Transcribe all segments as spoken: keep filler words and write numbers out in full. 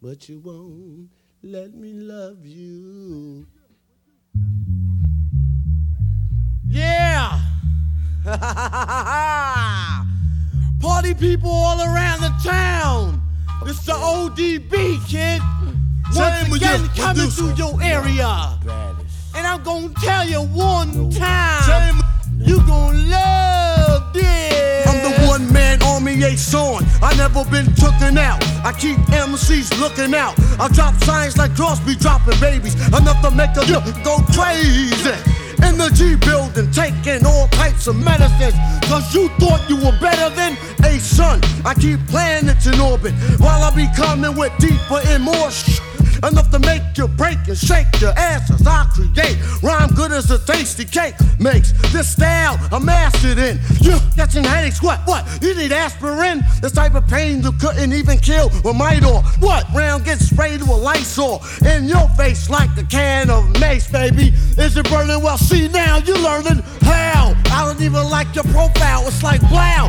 but you won't let me love you. Yeah! Party people all around the town. It's the O D B, kid. Once again, coming through your area. And I'm gonna tell you one time, you gonna love this. I'm the one man army liaison. I never been tooken out. I keep M Cs looking out. I drop signs like Crosby dropping babies, enough to make a go crazy. In the G building, taking all types of medicines, cause you thought you were better than a son. I keep planets in orbit while I be coming with deeper and more sh- enough to make you break and shake your asses. I create rhyme good as a tasty cake makes. This style I mastered in. You catching headaches? What? What? You need aspirin? This type of pain you couldn't even kill with Midor. What? Round gets sprayed with Lysol in your face like a can of mace, baby. Is it burning? Well, see now you're learning how. I don't even like your profile. It's like wow.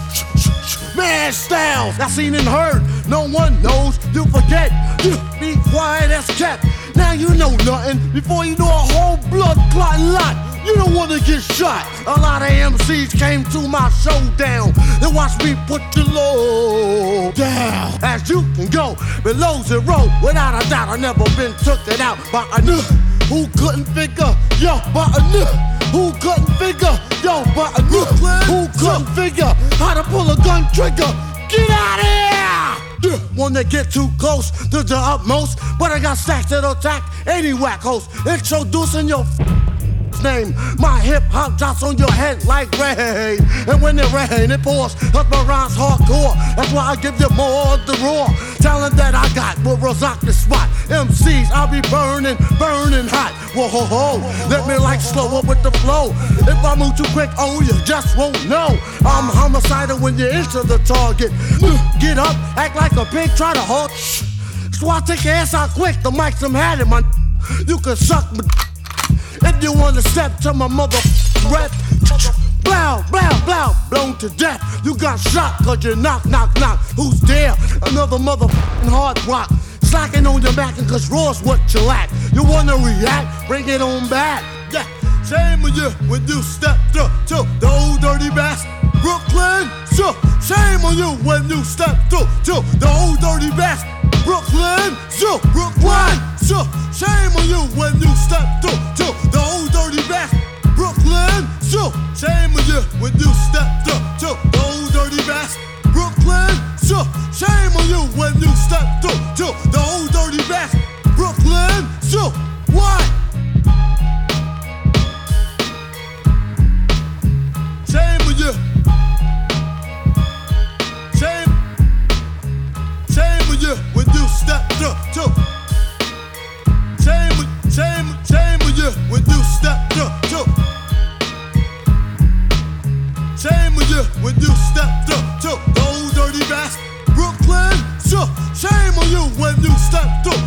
Mad styles, I seen and heard. No one knows, you forget. You be quiet as kept. Now you know nothing before you know a whole blood clotting lot. You don't wanna get shot. A lot of M Cs came to my showdown and watched me put your low down. As you can go below zero, without a doubt, I never been took it out by a n- who couldn't figure, yo, by a n- who couldn't figure, yo, but a n- who couldn't figure how to pull a gun trigger. Get out of here! Wanna get too close to the utmost, but I got stacks that'll attack any whack host. Introducing your name. My hip hop drops on your head like rain. And when it rain, it pours. Cause my rhymes hardcore. That's why I give you more of the raw talent that I got will rock the spot. M Cs, I'll be burning, burning hot. Whoa, ho, ho. Let me like slow up with the flow. If I move too quick, oh, you just won't know. I'm homicidal when you enter the target. Get up, act like a pig, try to halt. So I take your ass out quick. The mic's I'm had it, man. You can suck me. If you wanna step to my mother rep, blow, blow, blow, blown to death. You got shot cause you knock, knock, knock. Who's there? Another motherfucking hard rock. Slacking on your back cause raw's what you lack. You wanna react? Bring it on back. Yeah, shame on you when you step to, to the old dirty bastard. Brooklyn, so shame on you when you step to, to the old dirty bastard. Brooklyn, so Brooklyn, so shame on you when you step to, to the old dirty bastard. Brooklyn, so shame on you when you step to, to the old dirty bastard. Brooklyn, so shame on you when you step to, to the old dirty bastard. Brooklyn, so what? Shame on you. Shame, shame on you when you step to, to. Shame, shame, shame on you when you step to, to. Shame on you when you step to, to. The old dirty bastard. Brooklyn, so shame on you when you step to,